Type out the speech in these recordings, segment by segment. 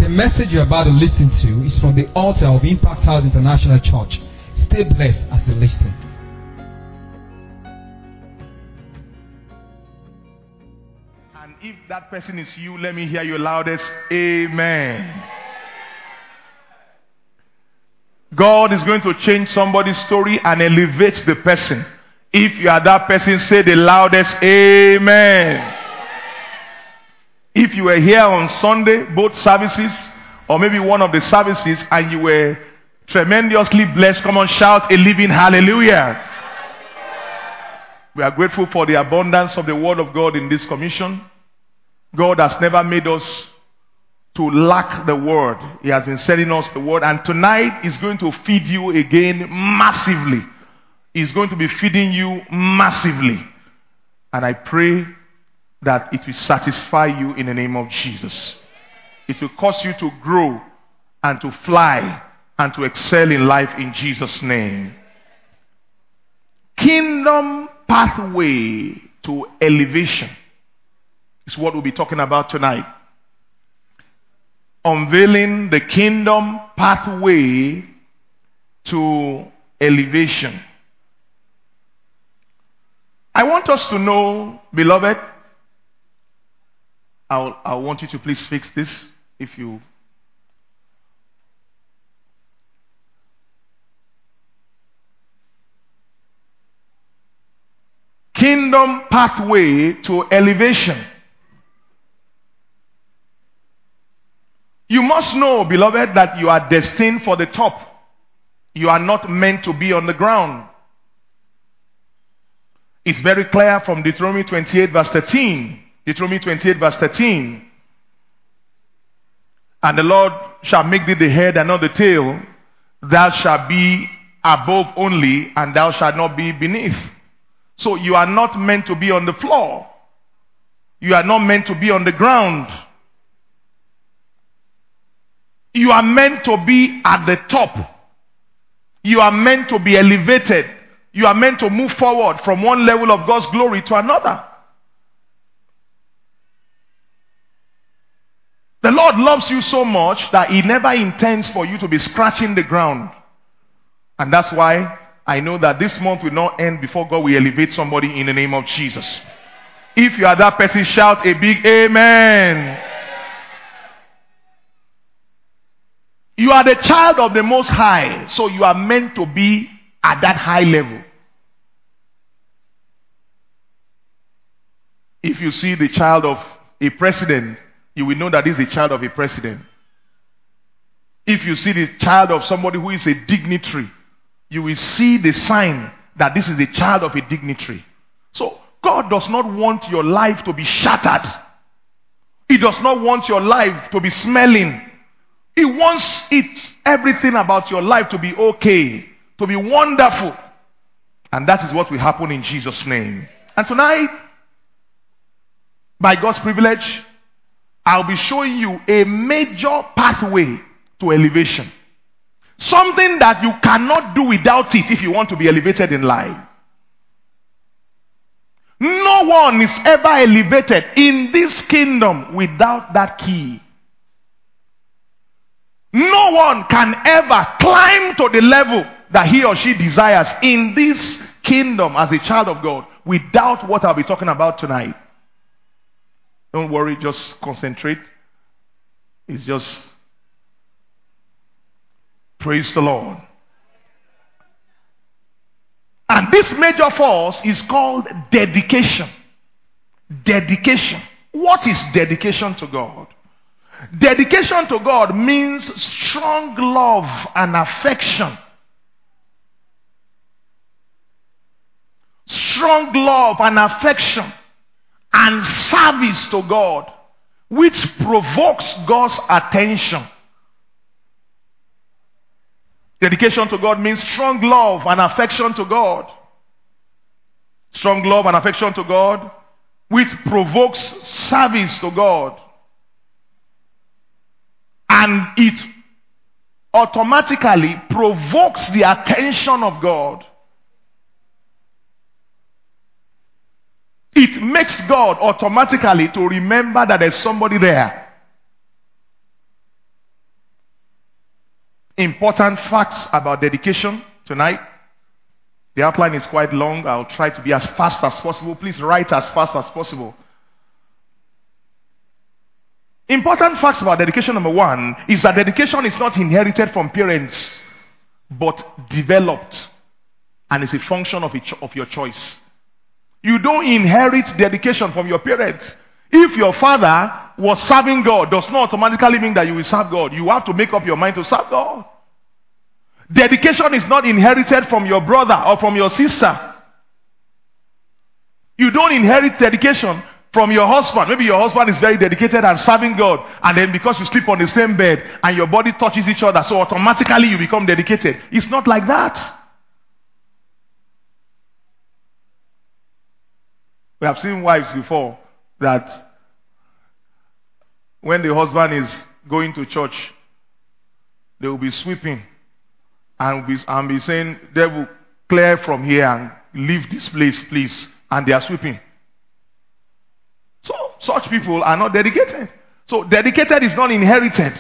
The message you're about to listen to is from the altar of Impact House International Church. Stay blessed as you listen. And if that person is you, let me hear your loudest amen. God is going to change somebody's story and elevate the person. If you are that person, say the loudest amen. If you were here on Sunday, both services, or maybe one of the services, and you were tremendously blessed, come on, shout a living hallelujah. We are grateful for the abundance of the word of God in this commission. God has never made us to lack the word. He has been sending us the word, and tonight is going to feed you again massively. He's going to be feeding you massively. And I pray that it will satisfy you in the name of Jesus. It will cause you to grow and to fly and to excel in life in Jesus' name. Kingdom pathway to elevation is what we'll be talking about tonight. Unveiling the kingdom pathway to elevation. I want us to know, beloved, I want you to please fix this if you. Kingdom pathway to elevation. You must know, beloved, that you are destined for the top. You are not meant to be on the ground. It's very clear from Deuteronomy 28 verse 13. Deuteronomy 28 verse 13. And the Lord shall make thee the head and not the tail. Thou shalt be above only, and thou shalt not be beneath. So you are not meant to be on the floor. You are not meant to be on the ground. You are meant to be at the top. You are meant to be elevated. You are meant to move forward from one level of God's glory to another. The Lord loves you so much that He never intends for you to be scratching the ground. And that's why I know that this month will not end before God will elevate somebody in the name of Jesus. If you are that person, shout a big amen. You are the child of the Most High, so you are meant to be at that high level. If you see the child of a president, you will know that this is the child of a president. If you see the child of somebody who is a dignitary, you will see the sign that this is the child of a dignitary. So God does not want your life to be shattered. He does not want your life to be smelling. He wants everything about your life to be okay, to be wonderful. And that is what will happen in Jesus' name. And tonight, by God's privilege, I'll be showing you a major pathway to elevation. Something that you cannot do without it if you want to be elevated in life. No one is ever elevated in this kingdom without that key. No one can ever climb to the level that he or she desires in this kingdom as a child of God without what I'll be talking about tonight. Don't worry, just concentrate. It's just praise the Lord. And this major force is called dedication. Dedication. What is dedication to God? Dedication to God means strong love and affection. Strong love and affection and service to God, which provokes God's attention. Dedication to God means strong love and affection to God. Strong love and affection to God, which provokes service to God. And it automatically provokes the attention of God. It makes God automatically to remember that there's somebody there. important facts about dedication tonight. The outline is quite long. I'll try to be as fast as possible. Please write as fast as possible. Important facts about dedication. Number one is that dedication is not inherited from parents, but developed, and is a function of your choice. You don't inherit dedication from your parents. If your father was serving God, does not automatically mean that you will serve God. You have to make up your mind to serve God. Dedication is not inherited from your brother or from your sister. You don't inherit dedication from your husband. Maybe your husband is very dedicated and serving God, and then because you sleep on the same bed and your body touches each other, so automatically you become dedicated. It's not like that. We have seen wives before that when the husband is going to church, they will be sweeping and be saying, "Devil, clear from here and leave this place, please." And they are sweeping. So such people are not dedicated. So dedicated is not inherited.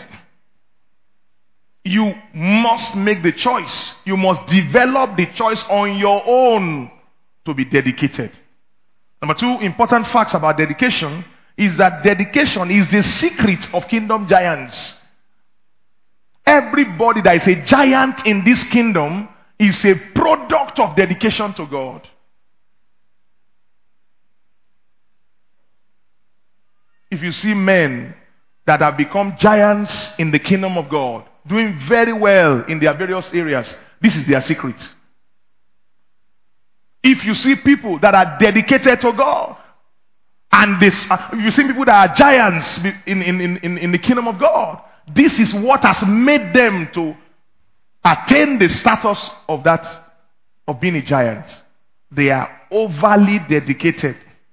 You must make the choice. You must develop the choice on your own to be dedicated. Number two, important facts about dedication is that dedication is the secret of kingdom giants. Everybody that is a giant in this kingdom is a product of dedication to God. If you see men that have become giants in the kingdom of God, doing very well in their various areas, this is their secret. If you see people that are dedicated to God, and you see people that are giants in the kingdom of God, this is what has made them to attain the status of being a giant. They are overly dedicated.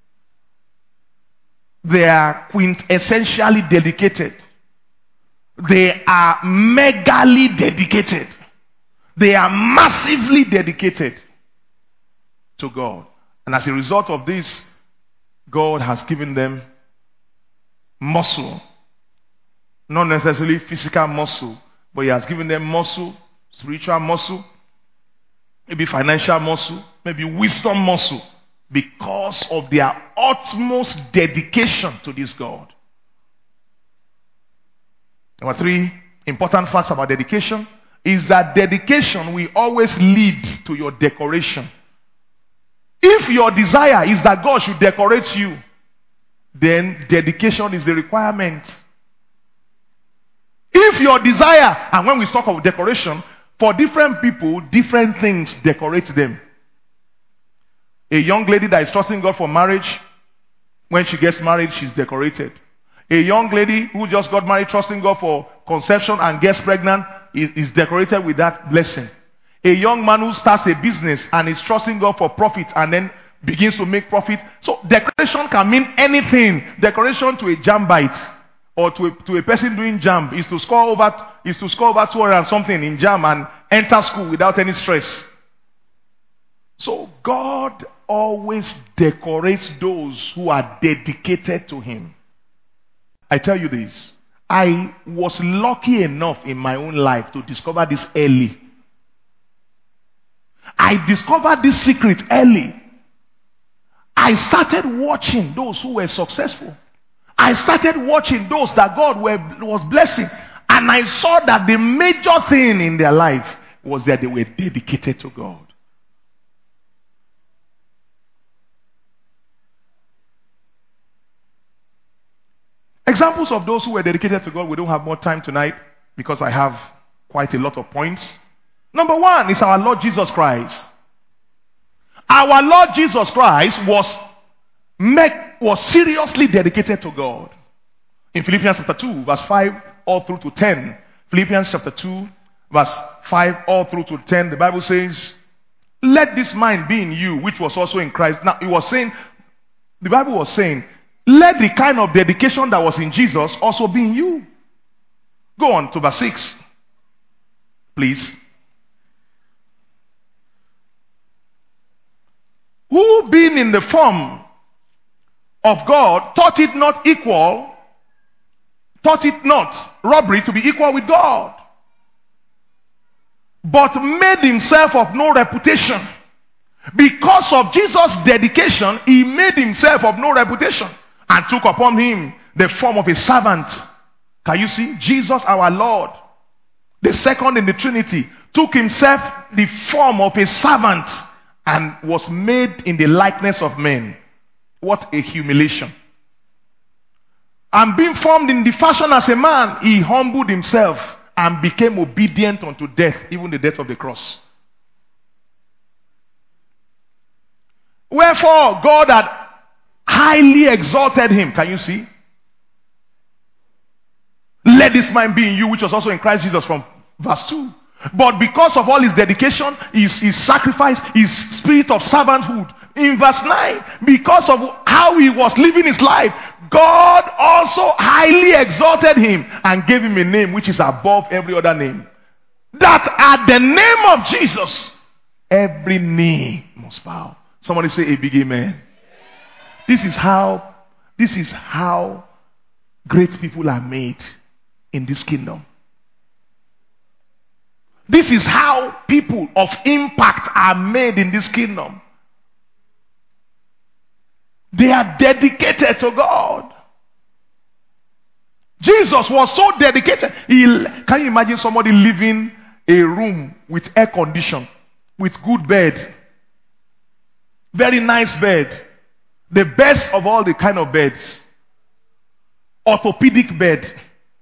They are quintessentially dedicated. They are megally dedicated. They are massively dedicated to God. And as a result of this, God has given them muscle. Not necessarily physical muscle, but He has given them muscle, spiritual muscle, maybe financial muscle, maybe wisdom muscle, because of their utmost dedication to this God. Number three, important facts about dedication is that dedication will always lead to your decoration. If your desire is that God should decorate you, then dedication is the requirement. If your desire, and when we talk of decoration, for different people, different things decorate them. A young lady that is trusting God for marriage, when she gets married, she's decorated. A young lady who just got married, trusting God for conception and gets pregnant, is decorated with that blessing. A young man who starts a business and is trusting God for profit and then begins to make profit. So decoration can mean anything. Decoration to a jam bite or to a person doing jam is to score over 200 and something in jam and enter school without any stress. So God always decorates those who are dedicated to Him. I tell you this, I was lucky enough in my own life to discover this early. I discovered this secret early. I started watching those who were successful. I started watching those that God was blessing. And I saw that the major thing in their life was that they were dedicated to God. Examples of those who were dedicated to God, we don't have more time tonight because I have quite a lot of points. Number one is our Lord Jesus Christ. Our Lord Jesus Christ was seriously dedicated to God. In Philippians chapter 2, verse 5 all through to 10. Philippians chapter 2, verse 5 all through to 10, the Bible says, "Let this mind be in you, which was also in Christ." Now, the Bible was saying, let the kind of dedication that was in Jesus also be in you. Go on to verse 6, please. Who being in the form of God thought it not robbery to be equal with God, but made himself of no reputation. Because of Jesus' dedication, he made himself of no reputation and took upon him the form of a servant. Can you see? Jesus our Lord, the second in the Trinity, took himself the form of a servant and was made in the likeness of men. What a humiliation. And being formed in the fashion as a man, he humbled himself and became obedient unto death, even the death of the cross. Wherefore, God had highly exalted him. Can you see? Let this mind be in you, which was also in Christ Jesus, from verse 2. But because of all his dedication, his sacrifice, his spirit of servanthood, in verse 9, because of how he was living his life, God also highly exalted him and gave him a name which is above every other name. That at the name of Jesus, every knee must bow. Somebody say a big amen. This is how great people are made in this kingdom. This is how people of impact are made in this kingdom. They are dedicated to God. Jesus was so dedicated. Can you imagine somebody living a room with air condition, with good bed, very nice bed, the best of all the kind of beds, orthopedic bed,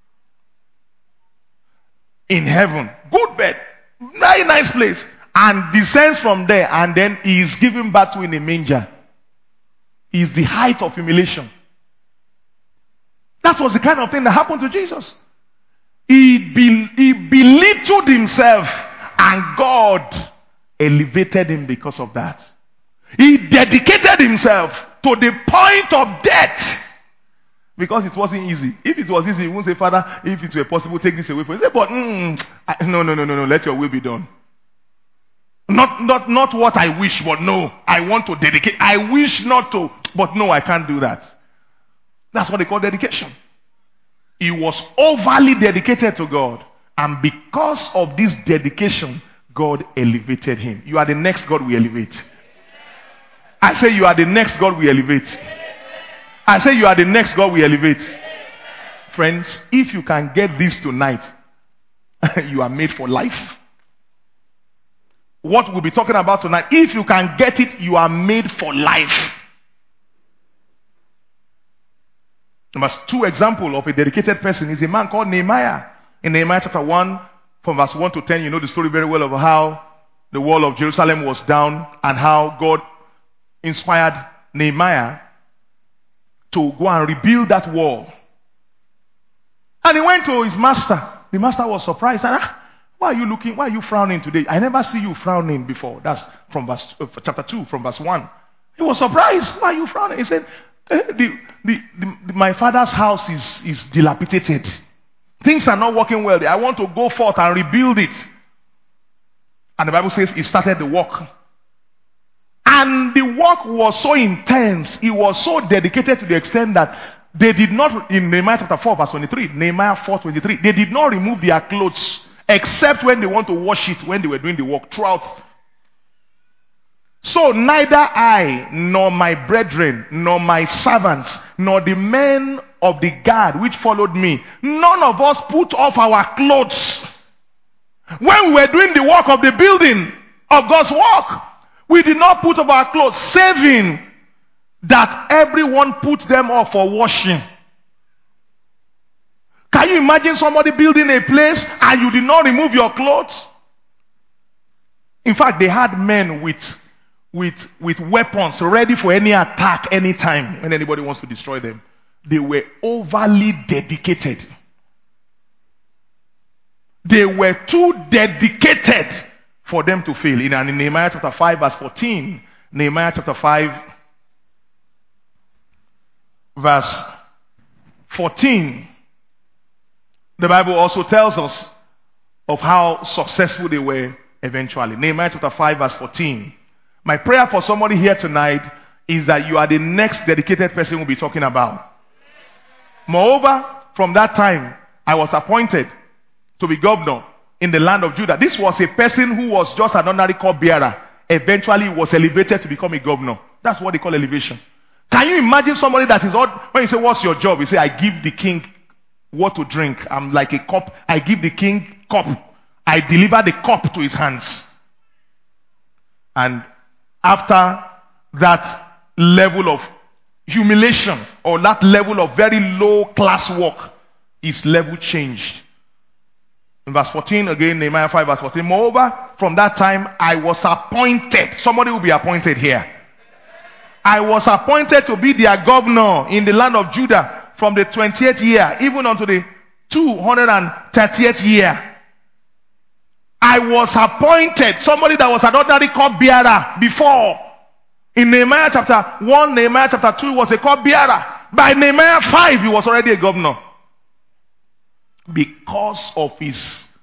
in heaven, good bed, very nice place, and descends from there, and then he is given birth to in a manger. He is the height of humiliation. That was the kind of thing that happened to Jesus. He belittled himself, and God elevated him because of that. He dedicated himself to the point of death. Because it wasn't easy. If it was easy, he wouldn't say, Father, if it were possible, take this away from me. He said, but no, let your will be done. Not what I wish, but no, I want to dedicate. I wish not to, but no, I can't do that. That's what they call dedication. He was overly dedicated to God. And because of this dedication, God elevated him. You are the next God we elevate. I say you are the next God we elevate. I say you are the next God we elevate. Friends, if you can get this tonight, you are made for life. What we'll be talking about tonight, if you can get it, you are made for life. Number 2 example of a dedicated person is a man called Nehemiah. In Nehemiah chapter 1, from verse 1 to 10, you know the story very well of how the wall of Jerusalem was down and how God inspired Nehemiah to go and rebuild that wall. And he went to his master. The master was surprised. Why are you frowning today? I never see you frowning before. That's from chapter 2, from verse 1. He was surprised. Why are you frowning? He said, my father's house is dilapidated. Things are not working well there. I want to go forth and rebuild it. And the Bible says he started the work. And the work was so intense, he was so dedicated to the extent that they did not, in Nehemiah chapter 4 verse 23, Nehemiah 4:23, they did not remove their clothes except when they want to wash it, when they were doing the work throughout. So neither I, nor my brethren, nor my servants, nor the men of the guard which followed me, none of us put off our clothes when we were doing the work of the building of God's work. We did not put off our clothes, saving that everyone put them off for washing. Can you imagine somebody building a place and you did not remove your clothes? In fact, they had men with weapons ready for any attack anytime when anybody wants to destroy them. They were overly dedicated. They were too dedicated for them to fail. In Nehemiah chapter 5 verse 14, Nehemiah chapter 5 verse 14, the Bible also tells us of how successful they were eventually. Nehemiah chapter 5 verse 14. My prayer for somebody here tonight is that you are the next dedicated person we'll be talking about. Moreover, from that time, I was appointed to be governor in the land of Judah. This was a person who was just an ordinary cupbearer. Eventually, he was elevated to become a governor. That's what they call elevation. Can you imagine somebody that is odd? When you say, what's your job? You say, I give the king what to drink. I'm like a cup. I give the king cup. I deliver the cup to his hands. And after that level of humiliation, or that level of very low class work, his level changed. In verse 14, again, Nehemiah 5 verse 14. Moreover, from that time I was appointed. Somebody will be appointed here. I was appointed to be their governor in the land of Judah from the 20th year, even unto the 230th year. I was appointed. Somebody that was an ordinary cupbearer before. In Nehemiah chapter 1, Nehemiah chapter 2 was a cupbearer. By Nehemiah 5, he was already a governor. Because of his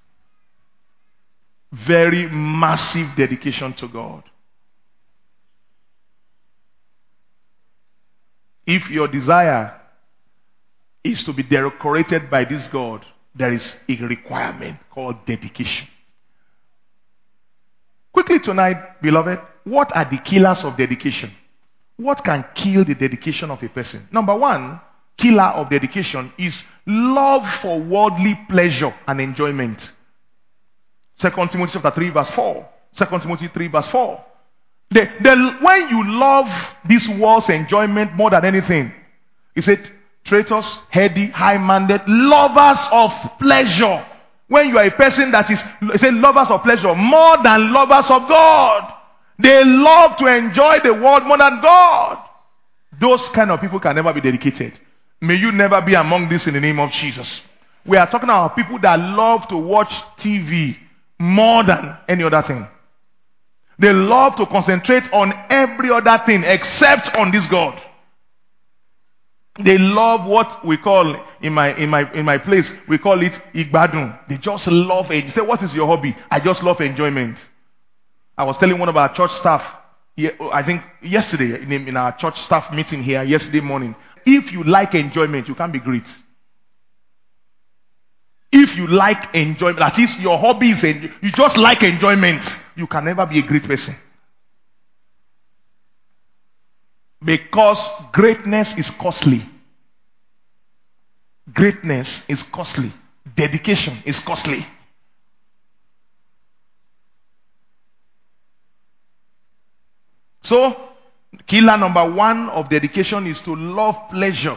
very massive dedication to God. If your desire is to be decorated by this God, there is a requirement called dedication. Quickly tonight, beloved, what are the killers of dedication? What can kill the dedication of a person? Number one, killer of dedication is love for worldly pleasure and enjoyment. 2 Timothy chapter 3 verse 4. 2 Timothy 3 verse 4. When you love this world's enjoyment more than anything, he said, traitors, heady, high-minded, lovers of pleasure. When you are a person that is, he said, lovers of pleasure more than lovers of God. They love to enjoy the world more than God. Those kind of people can never be dedicated. May you never be among this in the name of Jesus. We are talking about people that love to watch TV more than any other thing. They love to concentrate on every other thing except on this God. They love what we call in my place, we call it igbadun. They just love it. You say, what is your hobby? I just love enjoyment. I was telling one of our church staff, I think yesterday in our church staff meeting here yesterday morning, if you like enjoyment, you can't be great. If you like enjoyment, that is your hobby is you just like enjoyment, you can never be a great person. Because greatness is costly. Greatness is costly. Dedication is costly. So, killer number one of dedication is to love pleasure.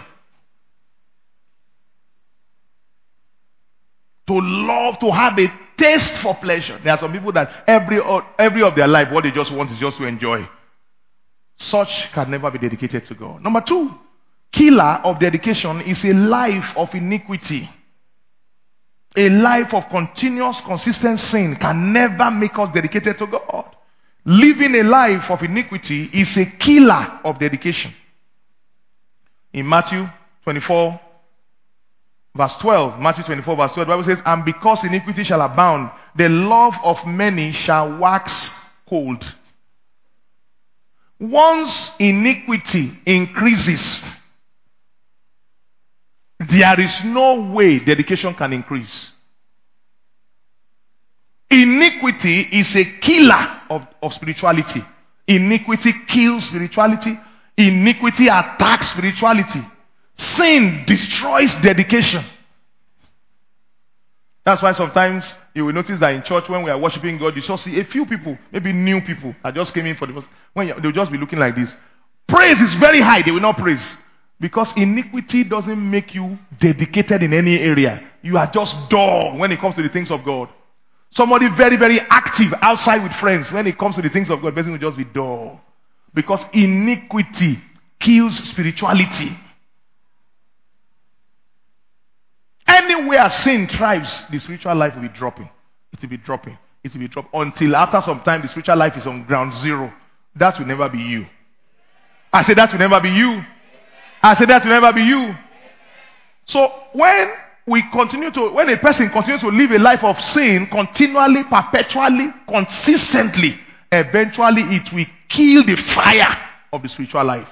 To love, to have a taste for pleasure. There are some people that every of their life, what they just want is just to enjoy. Such can never be dedicated to God. Number two, killer of dedication is a life of iniquity. A life of continuous, consistent sin can never make us dedicated to God. Living a life of iniquity is a killer of dedication. In Matthew 24, verse 12, Matthew 24, verse 12, the Bible says, and because iniquity shall abound, the love of many shall wax cold. Once iniquity increases, there is no way dedication can increase. Iniquity is a killer of spirituality. Iniquity kills spirituality. Iniquity attacks spirituality. Sin destroys dedication. That's why sometimes you will notice that in church when we are worshiping God, you just see a few people, maybe new people that just came in for the first. They'll just be looking like this. Praise is very high. They will not praise. Because iniquity doesn't make you dedicated in any area. You are just dull when it comes to the things of God. Somebody very, very active outside with friends. When it comes to the things of God, the person will just be dull. Because iniquity kills spirituality. Anywhere sin thrives, the spiritual life will be dropping. It will be dropping. It will be dropping. Until after some time, the spiritual life is on ground zero. That will never be you. I said that will never be you. I said that will never be you. So when a person continues to live a life of sin, continually, perpetually, consistently, eventually it will kill the fire of the spiritual life.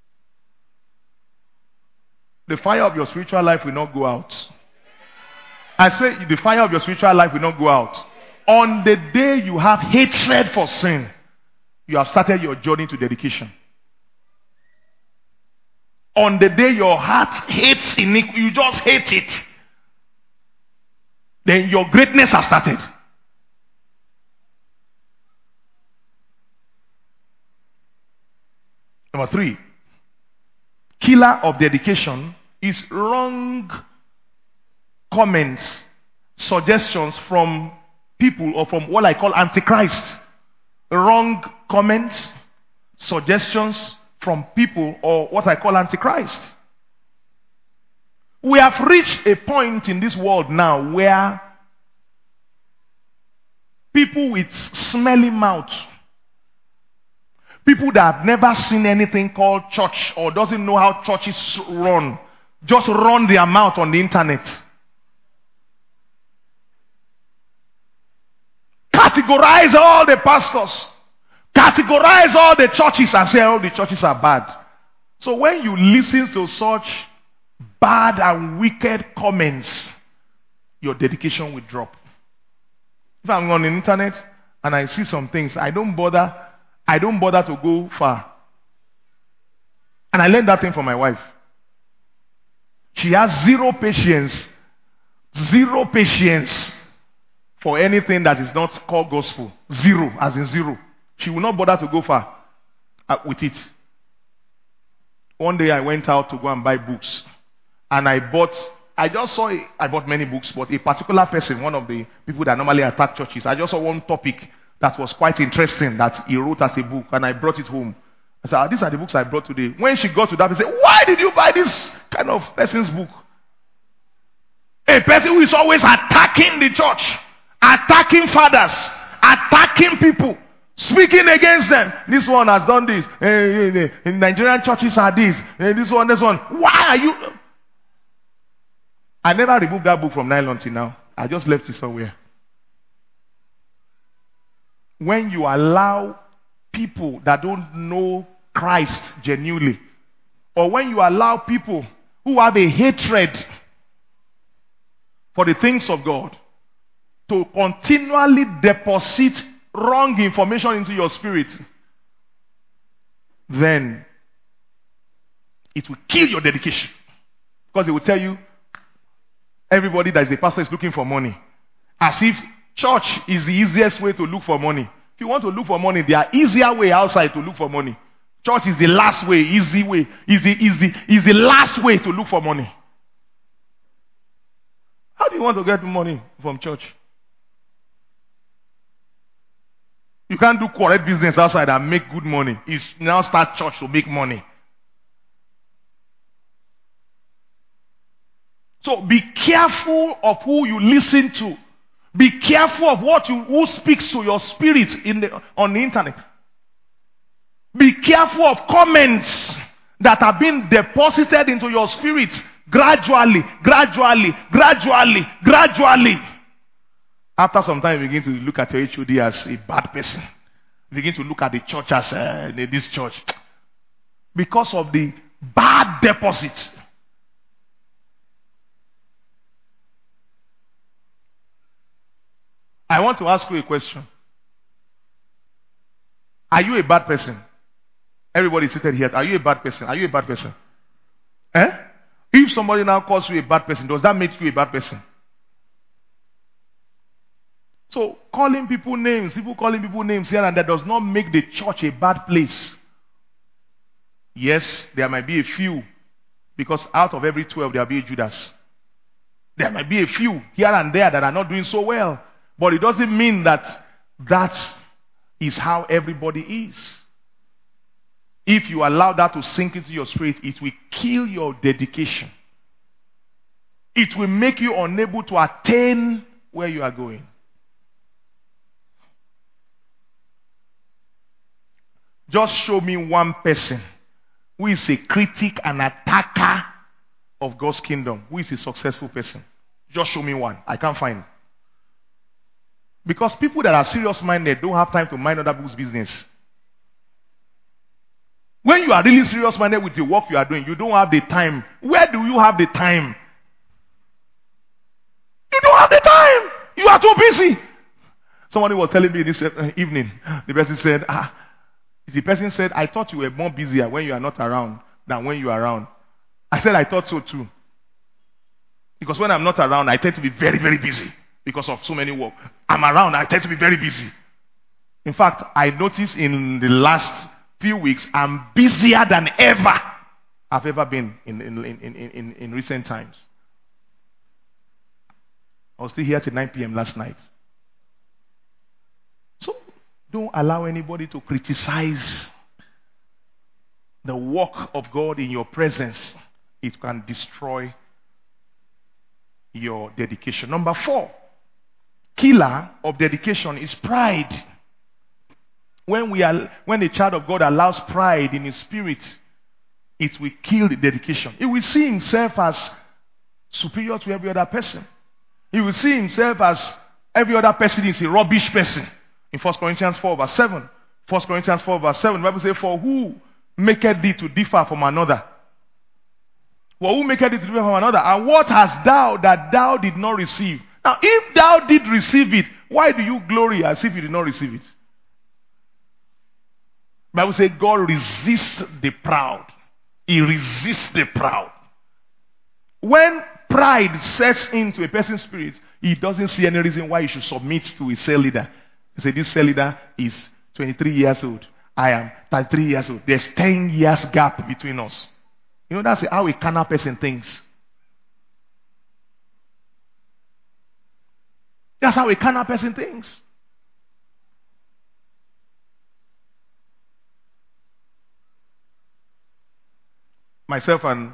The fire of your spiritual life will not go out. I say the fire of your spiritual life will not go out. On the day you have hatred for sin, you have started your journey to dedication. On the day your heart hates iniquity, you just hate it, then your greatness has started. Number 3, killer of dedication is wrong comments, suggestions from people or from what I call antichrist. Wrong comments, suggestions from people or what I call antichrist. We have reached a point in this world now where people with smelly mouth, people that have never seen anything called church or doesn't know how churches run, just run their mouth on the internet. Categorize all the pastors, categorize all the churches and say all the churches are bad. So when you listen to such bad and wicked comments, your dedication will drop. If I'm on the internet and I see some things, I don't bother to go far. And I learned that thing from my wife. She has zero patience for anything that is not called gospel. Zero, as in zero. She will not bother to go far with it. One day I went out to go and buy books. And I bought many books, but a particular person, one of the people that normally attack churches, I just saw one topic that was quite interesting that he wrote as a book, and I brought it home. I said, these are the books I brought today. When she got to that, she said, why did you buy this kind of person's book? A person who is always attacking the church, attacking fathers, attacking people, speaking against them. This one has done this. In Nigerian churches are this. This one. Why are you... I never removed that book from nylon till now. I just left it somewhere. When you allow people that don't know Christ genuinely, or when you allow people who have a hatred for the things of God to continually deposit wrong information into your spirit, then it will kill your dedication. Because it will tell you, everybody that is a pastor is looking for money. As if church is the easiest way to look for money. If you want to look for money, there are easier way outside to look for money. Church is the last way, easy way, is the last way to look for money. How do you want to get money from church? You can't do correct business outside and make good money. You now start church to make money. So be careful of who you listen to. Be careful of who speaks to your spirit on the internet. Be careful of comments that are being deposited into your spirit gradually. After some time, you begin to look at your HOD as a bad person. You begin to look at the church as this church. Because of the bad deposits. I want to ask you a question. Are you a bad person? Everybody seated here. Are you a bad person? Are you a bad person? If somebody now calls you a bad person, does that make you a bad person? So calling people names here and there does not make the church a bad place. Yes, there might be a few, because out of every 12 there will be a Judas. There might be a few here and there that are not doing so well. But it doesn't mean that is how everybody is. If you allow that to sink into your spirit, it will kill your dedication. It will make you unable to attain where you are going. Just show me one person who is a critic and attacker of God's kingdom, who is a successful person. Just show me one. I can't find. Because people that are serious-minded don't have time to mind other people's business. When you are really serious-minded with the work you are doing, you don't have the time. Where do you have the time? You don't don't have the time. You are too busy. Somebody was telling me this evening. The person said, I thought you were more busier when you are not around than when you are around. I said, I thought so too. Because when I'm not around, I tend to be very, very busy because of so many work. I'm around, I tend to be very busy. In fact, I noticed in the last few weeks, I'm busier than ever I've ever been in recent times. I was still here till 9 p.m. last night. So, don't allow anybody to criticize the work of God in your presence. It can destroy your dedication. Number 4, killer of dedication is pride. When a child of God allows pride in his spirit, it will kill the dedication. He will see himself as superior to every other person. He will see himself as every other person is a rubbish person. In 1 Corinthians 4 verse 7. 1 Corinthians 4 verse 7, the Bible says, for who maketh thee to differ from another? For who maketh thee to differ from another? And what hast thou that thou did not receive? Now, if thou did receive it, why do you glory as if you did not receive it? The Bible says God resists the proud. He resists the proud. When pride sets into a person's spirit, he doesn't see any reason why he should submit to a cell leader. He said, this cell leader is 23 years old. I am 33 years old. There's 10 years gap between us. You know, that's how a carnal person thinks. That's how a carnal person thinks. Myself and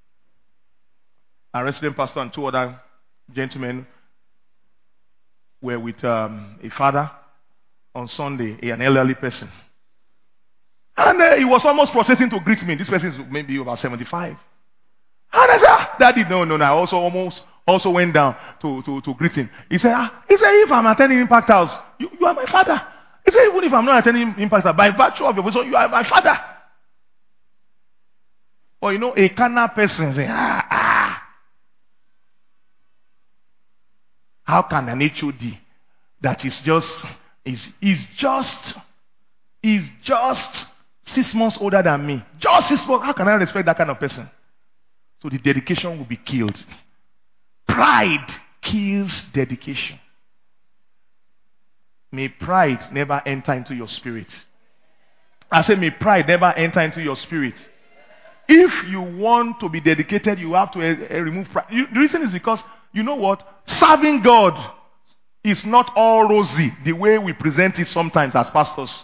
our resident pastor and 2 other gentlemen were with a father on Sunday, an elderly person. And he was almost prostrating to greet me. This person is maybe about 75. And I said, Daddy, no. I also went down to greet him. He said, if I'm attending Impact House, you are my father. He said, even if I'm not attending Impact House, by virtue of your position, you are my father. Or you know, a carnal person say, how can an HOD that is just 6 months older than me, just 6 months, how can I respect that kind of person? So the dedication will be killed. Pride kills dedication. May pride never enter into your spirit. I say, may pride never enter into your spirit. If you want to be dedicated, you have to remove pride. The reason is because, you know what? Serving God is not all rosy the way we present it sometimes as pastors.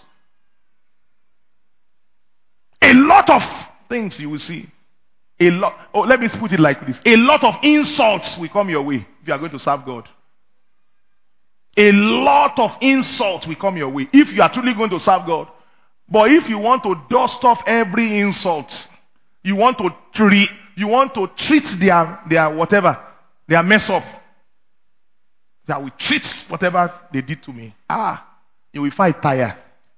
A lot of things you will see. Let me put it like this. A lot of insults will come your way if you are going to serve God. A lot of insults will come your way if you are truly going to serve God. But if you want to dust off every insult, you want to treat their whatever, their mess up, that will treat whatever they did to me. You will fight tired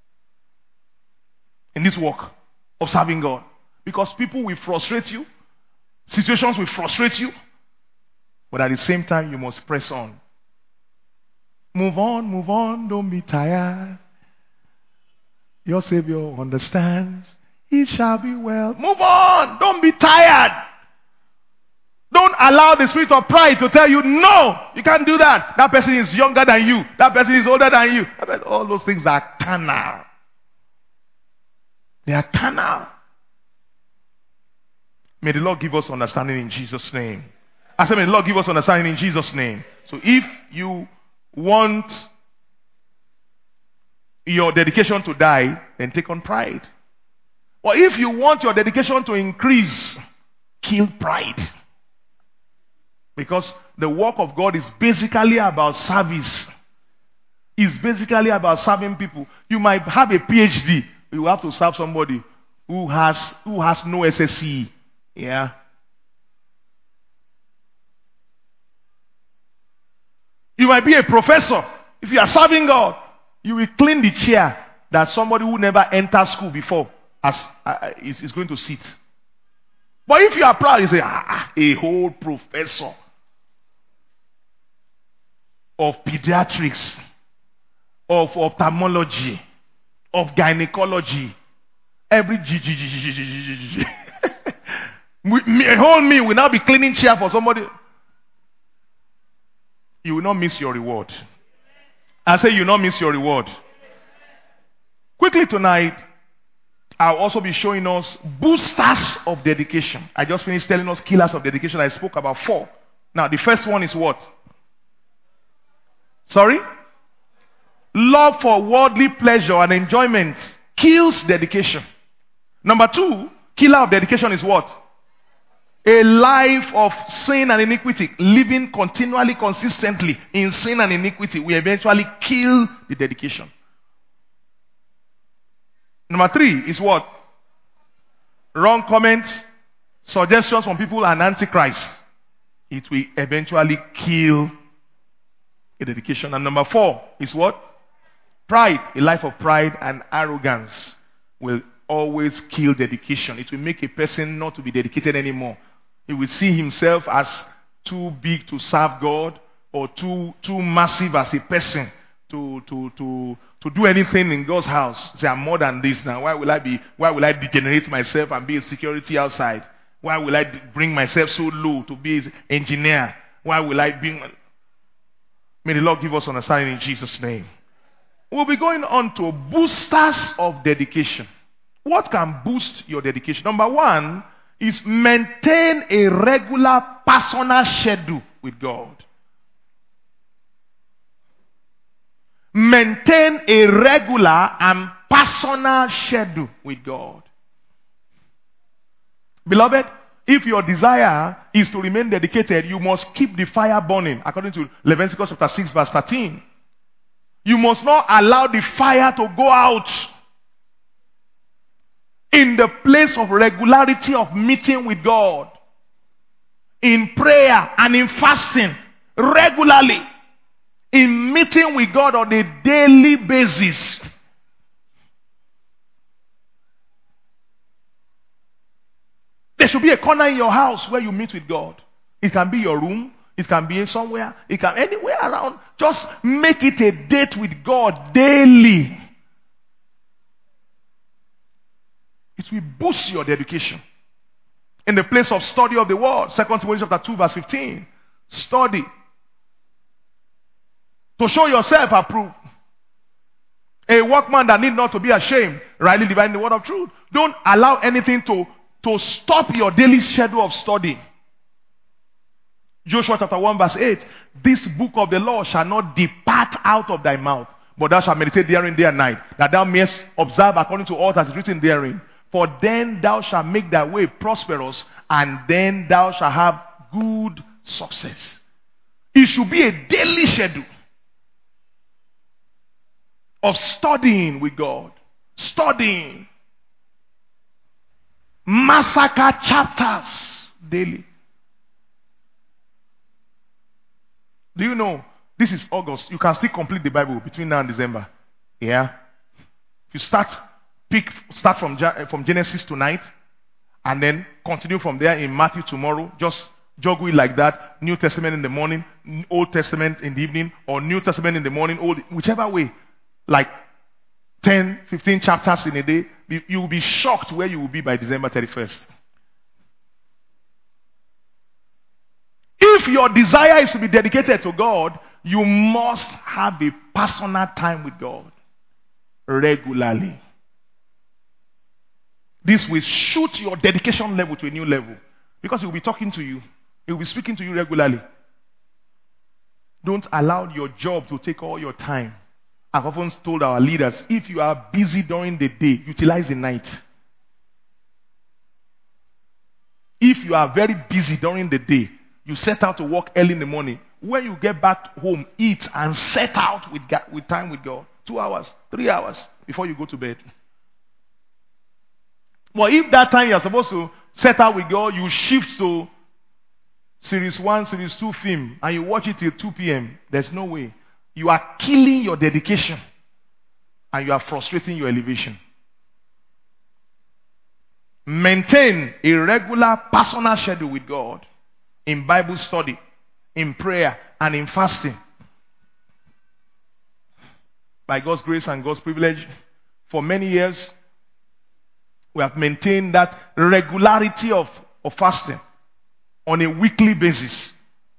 in this work of serving God. Because people will frustrate you. Situations will frustrate you. But at the same time, you must press on. Move on, don't be tired. Your Savior understands. It shall be well. Move on, don't be tired. Don't allow the spirit of pride to tell you, no, you can't do that. That person is younger than you. That person is older than you. All those things are carnal. They are carnal. May the Lord give us understanding in Jesus' name. I said, may the Lord give us understanding in Jesus' name. So if you want your dedication to die, then take on pride. Or if you want your dedication to increase, kill pride. Because the work of God is basically about service. It's basically about serving people. You might have a PhD. You have to serve somebody who has no SSCE. Yeah. You might be a professor. If you are serving God, you will clean the chair that somebody who never entered school before is going to sit. But if you are proud, you say, a whole professor. of pediatrics, of ophthalmology, of gynecology. Every G. A whole me will now be cleaning chair for somebody. You will not miss your reward. I say you will not miss your reward. Quickly tonight, I'll also be showing us boosters of dedication. I just finished telling us killers of dedication. I spoke about 4. Now, the first one is what? Sorry? Love for worldly pleasure and enjoyment kills dedication. Number 2, killer of dedication is what? A life of sin and iniquity. Living continually, consistently in sin and iniquity will eventually kill the dedication. Number 3 is what? Wrong comments, suggestions from people, and antichrist. It will eventually kill a dedication. And number 4 is what? Pride. A life of pride and arrogance will always kill dedication. It will make a person not to be dedicated anymore. He will see himself as too big to serve God, or too massive as a person to do anything in God's house. Say, I'm more than this now. Why will I degenerate myself and be a security outside? Why will I bring myself so low to be an engineer? Why will I be... May the Lord give us understanding in Jesus' name. We'll be going on to boosters of dedication. What can boost your dedication? Number 1 is maintain a regular personal schedule with God. Maintain a regular and personal schedule with God. Beloved, if your desire is to remain dedicated, you must keep the fire burning, according to Leviticus chapter 6 verse 13. You must not allow the fire to go out. In the place of regularity of meeting with God, in prayer and in fasting, regularly, in meeting with God on a daily basis. There should be a corner in your house where you meet with God. It can be your room, it can be somewhere, it can be anywhere around. Just make it a date with God daily. It will boost your dedication. In the place of study of the word, 2 Timothy chapter 2 verse 15. Study. To show yourself approved. A workman that need not to be ashamed, rightly dividing the word of truth. Don't allow anything to stop your daily schedule of study. Joshua chapter 1 verse 8. This book of the law shall not depart out of thy mouth, but thou shalt meditate therein day and night, that thou mayest observe according to all that is written therein. For then thou shalt make thy way prosperous, and then thou shalt have good success. It should be a daily schedule of studying with God. Studying. Massacre chapters daily. Do you know, this is August. You can still complete the Bible between now and December. Yeah? If you start from Genesis tonight, and then continue from there in Matthew tomorrow. Just juggle it like that. New Testament in the morning, Old Testament in the evening, or New Testament in the morning, whichever way. Like 10, 15 chapters in a day. You will be shocked where you will be by December 31st. If your desire is to be dedicated to God, you must have a personal time with God regularly. This will shoot your dedication level to a new level, because he will be talking to you. He will be speaking to you regularly. Don't allow your job to take all your time. I've often told our leaders, if you are busy during the day, utilize the night. If you are very busy during the day, you set out to work early in the morning. When you get back home, eat and set out with time with God. 2 hours, 3 hours before you go to bed. But if that time you're supposed to set out with God, you shift to Series 1, Series 2 film, and you watch it till 2 p.m., there's no way. You are killing your dedication, and you are frustrating your elevation. Maintain a regular personal schedule with God in Bible study, in prayer, and in fasting. by God's grace and God's privilege, for many years, we have maintained that regularity of fasting on a weekly basis.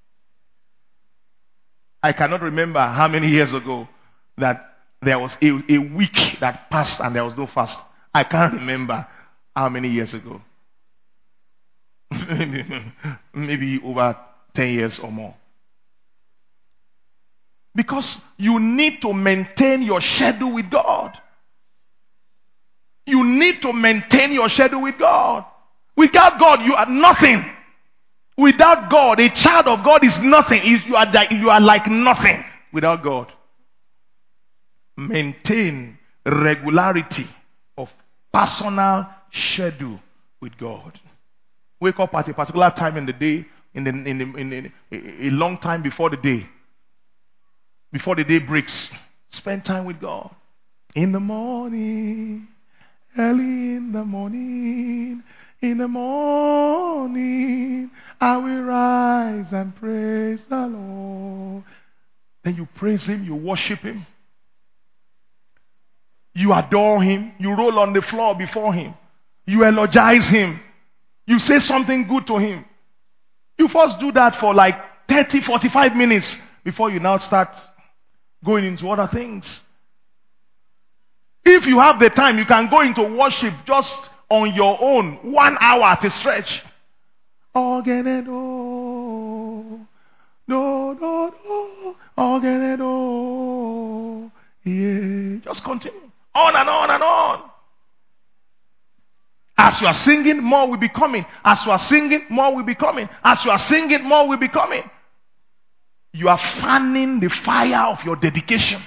I cannot remember how many years ago that there was a week that passed and there was no fast. I can't remember how many years ago. Maybe over 10 years or more. Because you need to maintain your schedule with God. You need to maintain your schedule with God. Without God, you are nothing. Without God, a child of God is nothing. You are like nothing without God. Maintain regularity of personal schedule with God. Wake up at a particular time in the day, a long time before the day. Before the day breaks, spend time with God. In the morning, early in the morning, I will rise and praise the Lord. Then you praise Him, you worship Him, you adore Him, you roll on the floor before Him, you eulogize Him, you say something good to Him. You first do that for like 30, 45 minutes before you now start going into other things. If you have the time, you can go into worship just on your own, 1 hour at a stretch. Yeah. Just continue. On and on and on. As you are singing, more will be coming. As you are singing, more will be coming. As you are singing, more will be coming. You are fanning the fire of your dedication.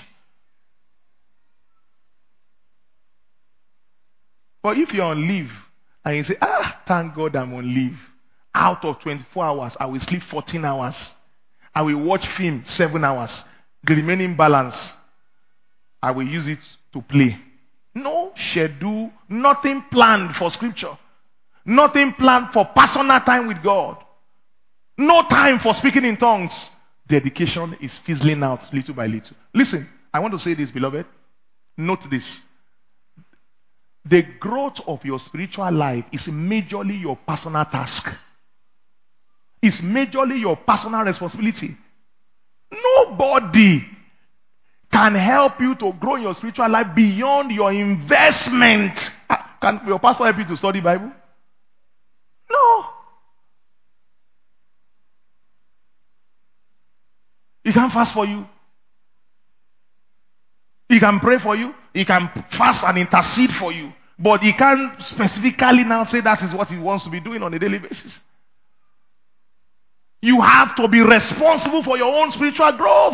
But if you're on leave and you say, thank God I'm on leave. Out of 24 hours, I will sleep 14 hours. I will watch film 7 hours. The remaining balance, I will use it to play. No schedule, nothing planned for scripture. Nothing planned for personal time with God. No time for speaking in tongues. Dedication is fizzling out little by little. Listen, I want to say this, beloved. Note this. The growth of your spiritual life is majorly your personal task. It's majorly your personal responsibility. Nobody can help you to grow in your spiritual life beyond your investment. Can your pastor help you to study Bible? No. He can fast for you. He can pray for you. He can fast and intercede for you. But he can't specifically now say that is what he wants to be doing on a daily basis. You have to be responsible for your own spiritual growth.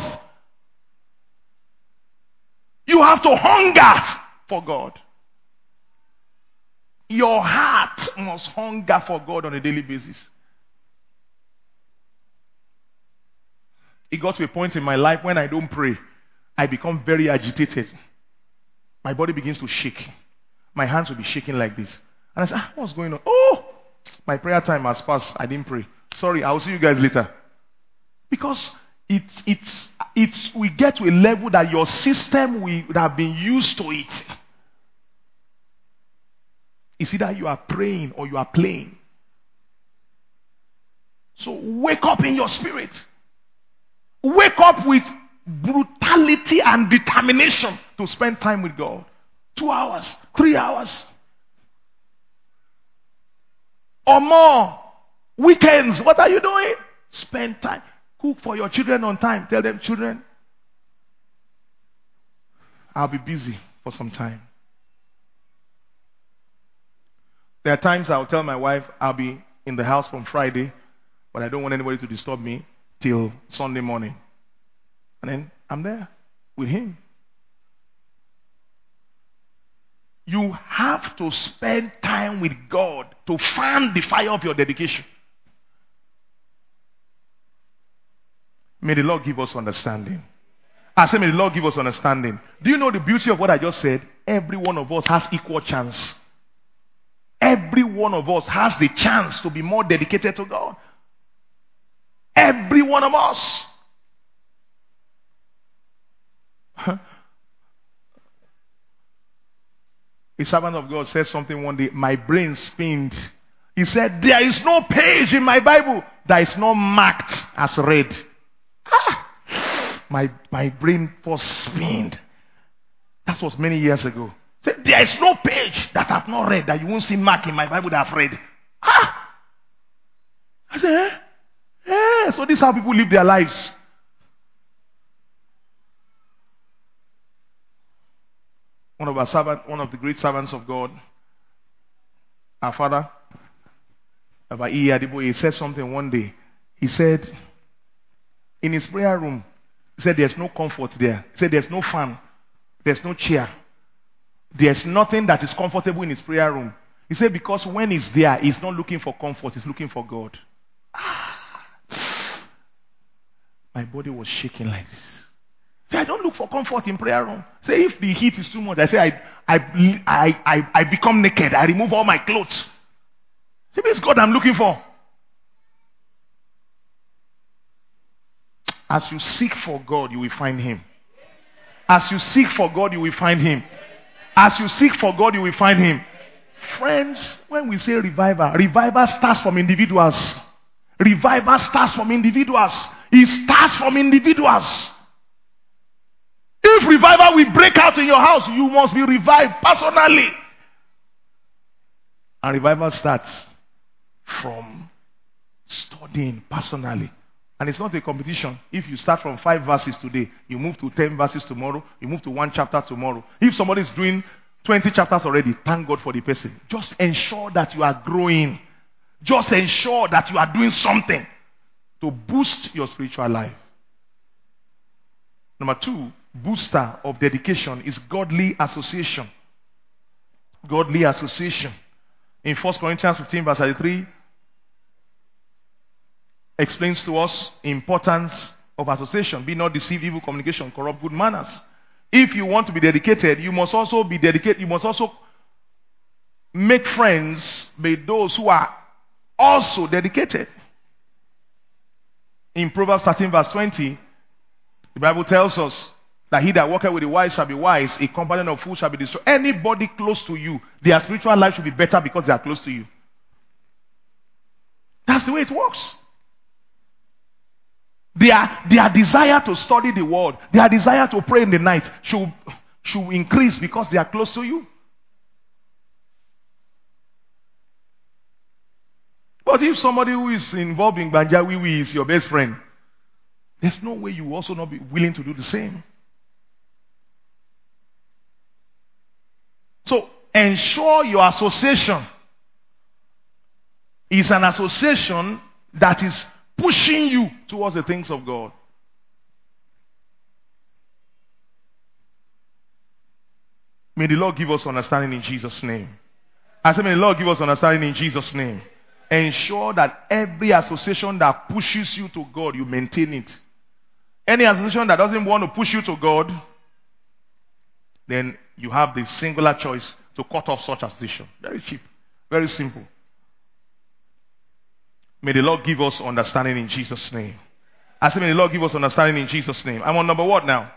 You have to hunger for God. Your heart must hunger for God on a daily basis. It got to a point in my life when I don't pray, I become very agitated. My body begins to shake. My hands will be shaking like this. And I say, what's going on? Oh, my prayer time has passed. I didn't pray. Sorry, I'll see you guys later. Because we get to a level that your system will have been used to it. It's either you are praying or you are playing. So wake up in your spirit. Wake up with brutality and determination to spend time with God. 2 hours, 3 hours, or more. Weekends, what are you doing? Spend time. Cook for your children on time. Tell them, children, I'll be busy for some time. There are times I'll tell my wife I'll be in the house from Friday, but I don't want anybody to disturb me till Sunday morning. And then I'm there with him. You have to spend time with God to fan the fire of your dedication. May the Lord give us understanding. I say, may the Lord give us understanding. Do you know the beauty of what I just said? Every one of us has equal chance. Every one of us has the chance to be more dedicated to God. Every one of us. A servant of God said something one day. My brain spinned. He said, there is no page in my Bible that is not marked as read. My brain was spinned. That was many years ago. He said, there is no page that I've not read that you won't see mark in my Bible that I've read. I said, so this is how people live their lives. One of the great servants of God, our father, Abba E. Adeboye, said something one day. He said, in his prayer room, he said there's no comfort there. He said there's no fan, there's no chair. There's nothing that is comfortable in his prayer room. He said because when he's there, he's not looking for comfort, he's looking for God. My body was shaking like this. Say, I don't look for comfort in prayer room. Say, if the heat is too much, I say, I become naked. I remove all my clothes. Say, it's God I'm looking for. As you seek for God, you will find Him. As you seek for God, you will find Him. As you seek for God, you will find Him. Friends, when we say revival starts from individuals. Revival starts from individuals. It starts from individuals. If revival will break out in your house, you must be revived personally. And revival starts from studying personally. And it's not a competition. If you start from 5 verses today, you move to 10 verses tomorrow, you move to 1 chapter tomorrow. If somebody is doing 20 chapters already, thank God for the person. Just ensure that you are growing. Just ensure that you are doing something to boost your spiritual life. Number 2, booster of dedication is godly association. Godly association. In 1 Corinthians 15 verse 33, explains to us the importance of association. Be not deceived, evil communication, corrupt good manners. If you want to be dedicated, you must also be dedicated. You must also make friends with those who are also dedicated. In Proverbs 13 verse 20, the Bible tells us that he that walketh with the wise shall be wise, a companion of fools shall be destroyed. Anybody close to you, their spiritual life should be better because they are close to you. That's the way it works. Their desire to study the word, their desire to pray in the night should increase because they are close to you. But if somebody who is involved in Banjawiwi is your best friend, there's no way you will also not be willing to do the same. So ensure your association is an association that is pushing you towards the things of God. May the Lord give us understanding in Jesus' name. I say, may the Lord give us understanding in Jesus' name. Ensure that every association that pushes you to God, you maintain it. Any association that doesn't want to push you to God, then you have the singular choice to cut off such association. Very cheap. Very simple. May the Lord give us understanding in Jesus' name. I say, may the Lord give us understanding in Jesus' name. I'm on number what now?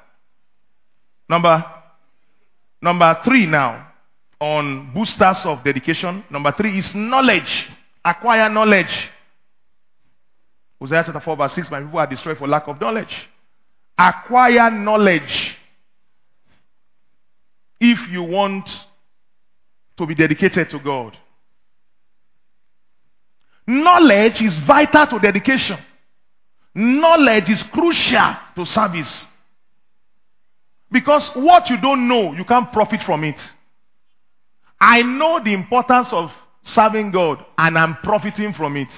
Number 3 now. On boosters of dedication. Number 3 is knowledge. Acquire knowledge. Hosea chapter 4 verse 6. My people are destroyed for lack of knowledge. Acquire knowledge. If you want to be dedicated to God. Knowledge is vital to dedication. Knowledge is crucial to service. Because what you don't know, you can't profit from it. I know the importance of serving God and I'm profiting from it.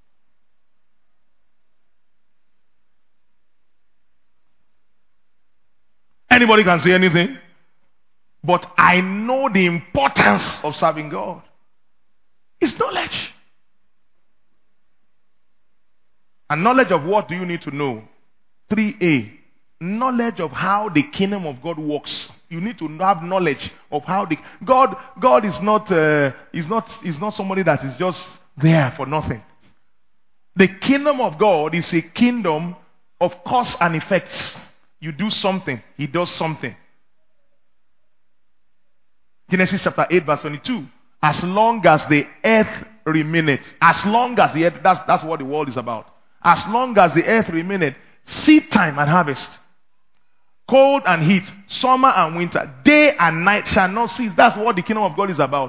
Anybody can say anything, but I know the importance of serving God. It's knowledge. And knowledge of what do you need to know? 3A. Knowledge of how the kingdom of God works. You need to have knowledge of how the God is not somebody that is just there for nothing. The kingdom of God is a kingdom of cause and effects. You do something, He does something. Genesis chapter 8 verse 22. As long as the earth remaineth, as long as the earth, that's what the world is about. As long as the earth remaineth, seed time and harvest, cold and heat, summer and winter, day and night shall not cease. That's what the kingdom of God is about.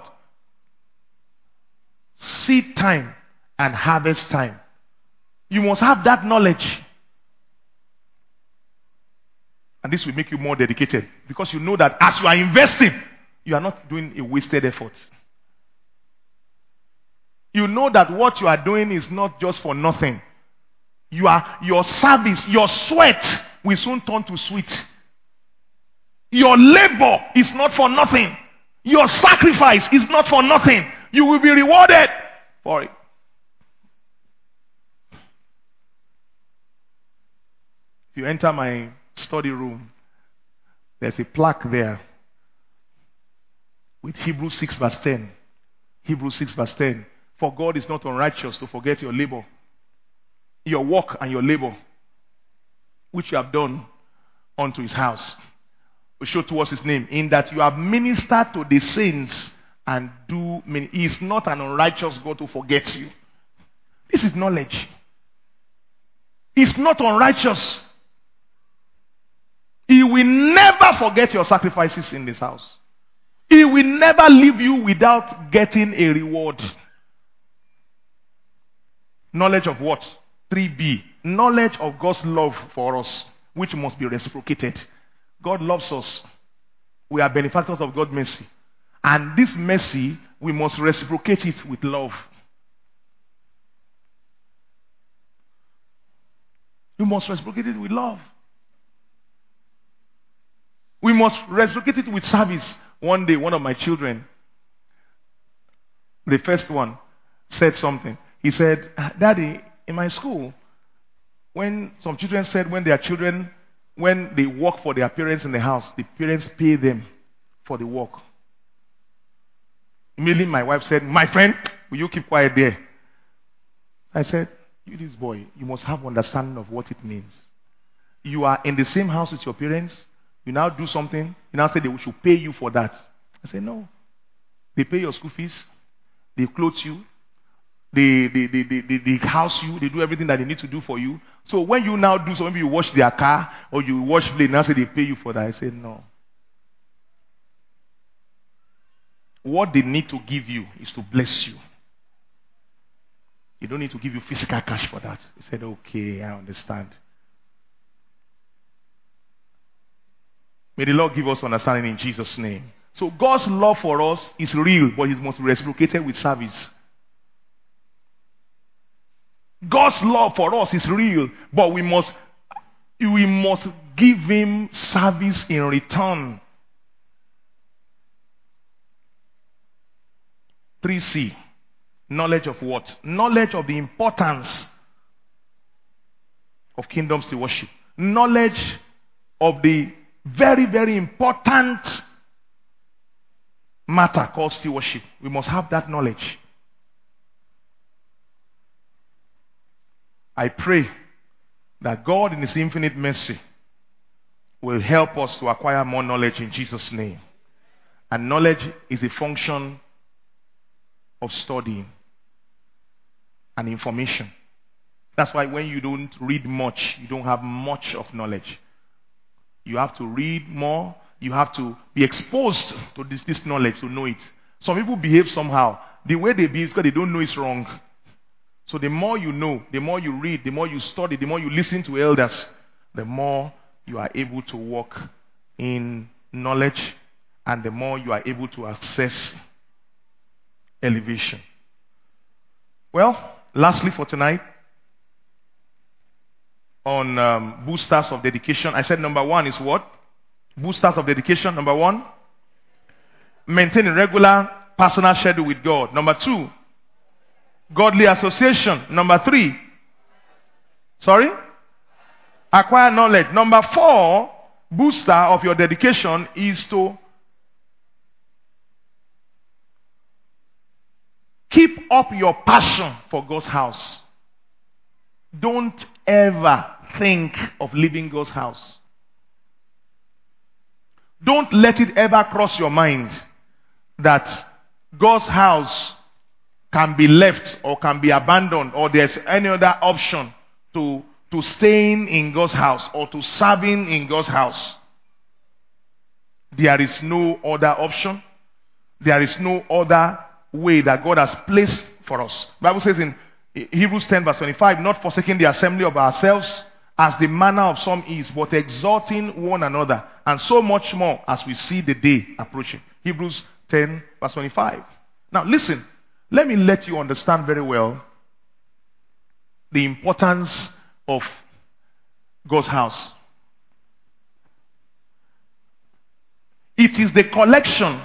Seed time and harvest time. You must have that knowledge. And this will make you more dedicated, because you know that as you are investing, you are not doing a wasted effort. You know that what you are doing is not just for nothing. Your service, your sweat will soon turn to sweet. Your labor is not for nothing. Your sacrifice is not for nothing. You will be rewarded for it. If you enter my study room, there's a plaque there with Hebrews 6 verse 10. Hebrews 6 verse 10. For God is not unrighteous to forget your labor, your work and your labor, which you have done unto his house, to show towards his name, in that you have ministered to the saints and do many. He is not an unrighteous God to forget you. This is knowledge. He's not unrighteous. He will never forget your sacrifices in this house. He will never leave you without getting a reward. Knowledge of what? 3B. Knowledge of God's love for us, which must be reciprocated. God loves us. We are benefactors of God's mercy. And this mercy, we must reciprocate it with love. We must reciprocate it with love. We must reciprocate it with service. One day, one of my children, the first one, said something. He said, Daddy, in my school, when some children said when their children, when they work for their parents in the house, the parents pay them for the work. Immediately my wife said, my friend, will you keep quiet there? I said, you this boy, you must have understanding of what it means. You are in the same house with your parents. You now do something. You now say they should pay you for that. I said, no. They pay your school fees. They clothe you. They house you. They do everything that they need to do for you. So when you now do something, maybe you wash their car or you wash plate, now say they pay you for that. I said, no. What they need to give you is to bless you. You don't need to give you physical cash for that. He said, okay, I understand. May the Lord give us understanding in Jesus' name. So God's love for us is real, but it must be reciprocated with service. God's love for us is real, but we must give him service in return. 3C. Knowledge of what? Knowledge of the importance of kingdom stewardship. Knowledge of the very, very important matter called stewardship. We must have that knowledge. I pray that God in his infinite mercy will help us to acquire more knowledge in Jesus' name. And knowledge is a function of studying and information. That's why when you don't read much, you don't have much of knowledge. You have to read more. You have to be exposed to this knowledge to know it. Some people behave somehow. The way they behave is because they don't know it's wrong. So the more you know, the more you read, the more you study, the more you listen to elders, the more you are able to walk in knowledge, and the more you are able to access elevation. Well, lastly for tonight, on boosters of dedication, I said number 1 is what? Boosters of dedication. Number 1, maintain a regular personal schedule with God. Number 2, godly association. Number 3, acquire knowledge. Number 4, booster of your dedication is to keep up your passion for God's house. Don't ever think of leaving God's house. Don't let it ever cross your mind that God's house can be left or can be abandoned, or there's any other option to staying in God's house or to serving in God's house. There is no other option. There is no other way that God has placed for us. The Bible says in Hebrews 10 verse 25, not forsaking the assembly of ourselves as the manner of some is, but exhorting one another, and so much more as we see the day approaching. Hebrews 10 verse 25. Now listen, let me let you understand very well the importance of God's house. It is the collection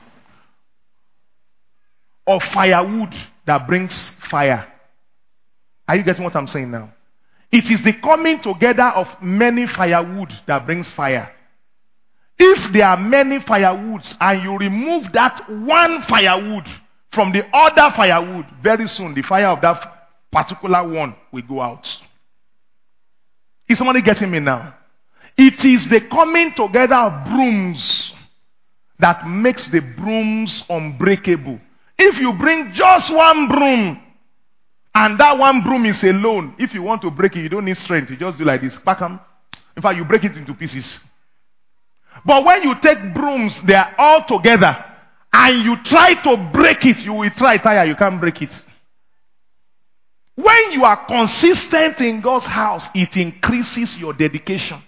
of firewood that brings fire. Are you getting what I'm saying now? It is the coming together of many firewood that brings fire. If there are many firewoods and you remove that one firewood from the other firewood, very soon the fire of that particular one will go out. Is somebody getting me now? It is the coming together of brooms that makes the brooms unbreakable. If you bring just one broom, and that one broom is alone, if you want to break it, you don't need strength. You just do like this. Pack them. In fact, you break it into pieces. But when you take brooms, they are all together, and you try to break it, you will try tire, you can't break it. When you are consistent in God's house, it increases your dedication.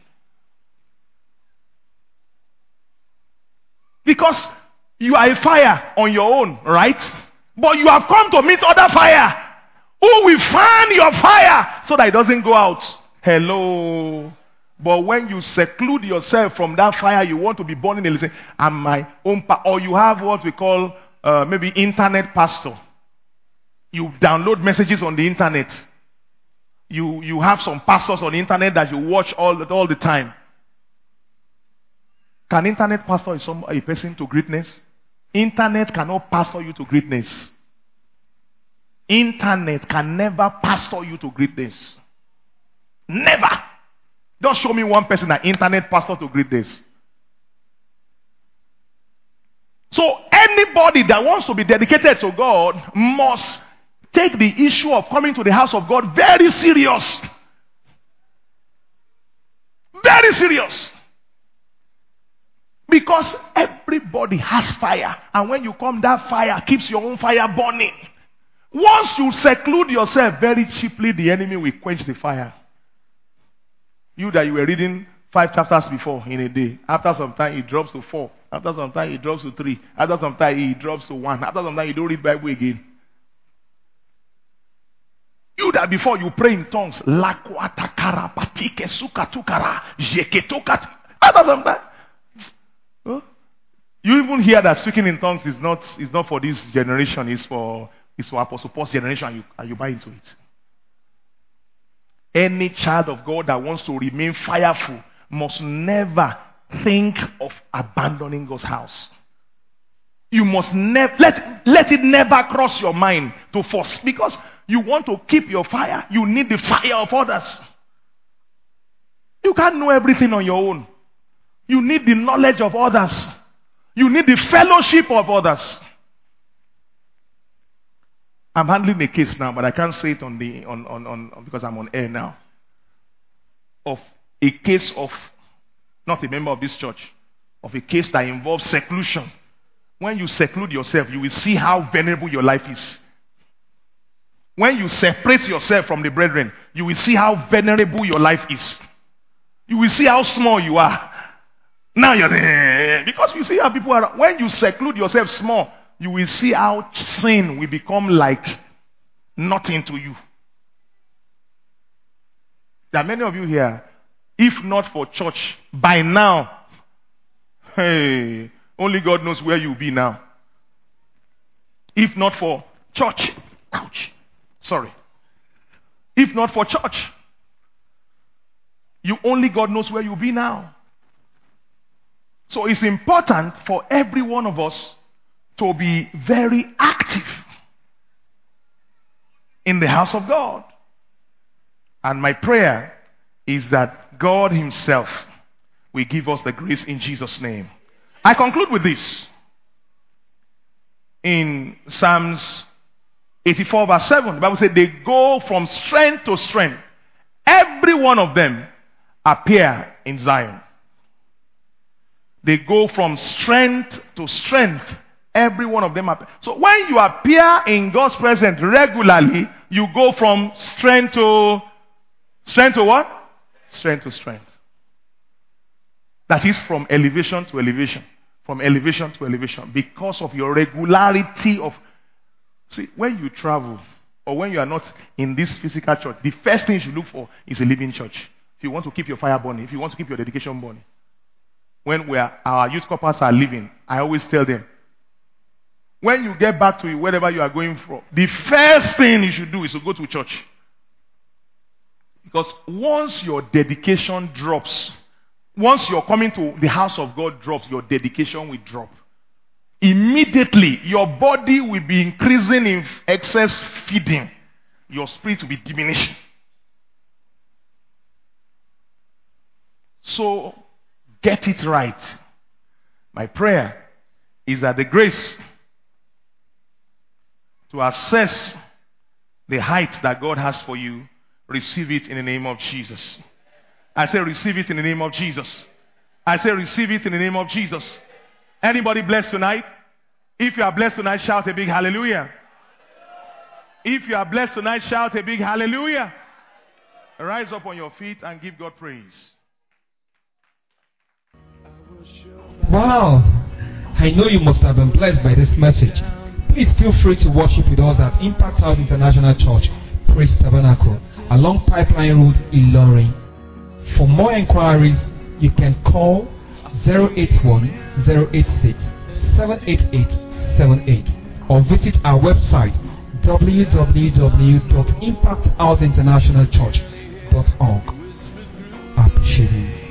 Because you are a fire on your own, right? But you have come to meet other fire who will fan your fire so that it doesn't go out. Hello. But when you seclude yourself from that fire, you want to be burning and say, I'm my own or you have what we call maybe internet pastor. You download messages on the internet. You have some pastors on the internet that you watch all the time. Can internet pastor a person to greatness? Internet cannot pastor you to greatness. Internet can never pastor you to greatness. Never. Just show me one person that internet pastor to greatness. So anybody that wants to be dedicated to God must take the issue of coming to the house of God very serious. Very serious. Because everybody has fire. And when you come, that fire keeps your own fire burning. Once you seclude yourself very cheaply, the enemy will quench the fire. You that you were reading 5 chapters before in a day. After some time, it drops to 4. After some time, it drops to 3. After some time, it drops to 1. After some time, you don't read Bible again. You that before you pray in tongues. After some time. Huh? You even hear that speaking in tongues is not for this generation. It's for Apostle Paul's generation, and you buy into it. Any child of God that wants to remain fireful must never think of abandoning God's house. You must never let it never cross your mind to force, because you want to keep your fire. You need the fire of others. You can't know everything on your own. You need the knowledge of others. You need the fellowship of others. I'm handling a case now, but I can't say it on because I'm on air now. Of a case of, not a member of this church, of a case that involves seclusion. When you seclude yourself, you will see how vulnerable your life is. When you separate yourself from the brethren, you will see how vulnerable your life is. You will see how small you are. Now you're there. Because you see how people are. When you seclude yourself small, you will see how sin will become like nothing to you. There are many of you here, if not for church, by now, hey, only God knows where you'll be now. If not for church, ouch, sorry. If not for church, only God knows where you'll be now. So it's important for every one of us to be very active in the house of God. And my prayer is that God Himself will give us the grace in Jesus' name. I conclude with this. in Psalms 84 verse 7. The Bible said they go from strength to strength. Every one of them appear in Zion. They go from strength to strength. Every one of them appear. So when you appear in God's presence regularly, you go from strength to what? Strength to strength. That is from elevation to elevation. From elevation to elevation. Because of your regularity of... See, when you travel, or when you are not in this physical church, the first thing you should look for is a living church. If you want to keep your fire burning, if you want to keep your dedication burning. When our youth couples are living, I always tell them, when you get back to wherever you are going from, the first thing you should do is to go to church. Because once your dedication drops, once you're coming to the house of God drops, your dedication will drop. Immediately, your body will be increasing in excess feeding. Your spirit will be diminishing. So, get it right. My prayer is that the grace to assess the height that God has for you, receive it in the name of Jesus. I say receive it in the name of Jesus. I say receive it in the name of Jesus. Anybody blessed tonight? If you are blessed tonight, shout a big hallelujah. If you are blessed tonight, shout a big hallelujah. Rise up on your feet and give God praise. Wow! I know you must have been blessed by this message. Please feel free to worship with us at Impact House International Church, Praise Tabernacle, along Pipeline Road, Ilorin. For more inquiries, you can call 081-086-78878 or visit our website www.impacthouseinternationalchurch.org. I appreciate you.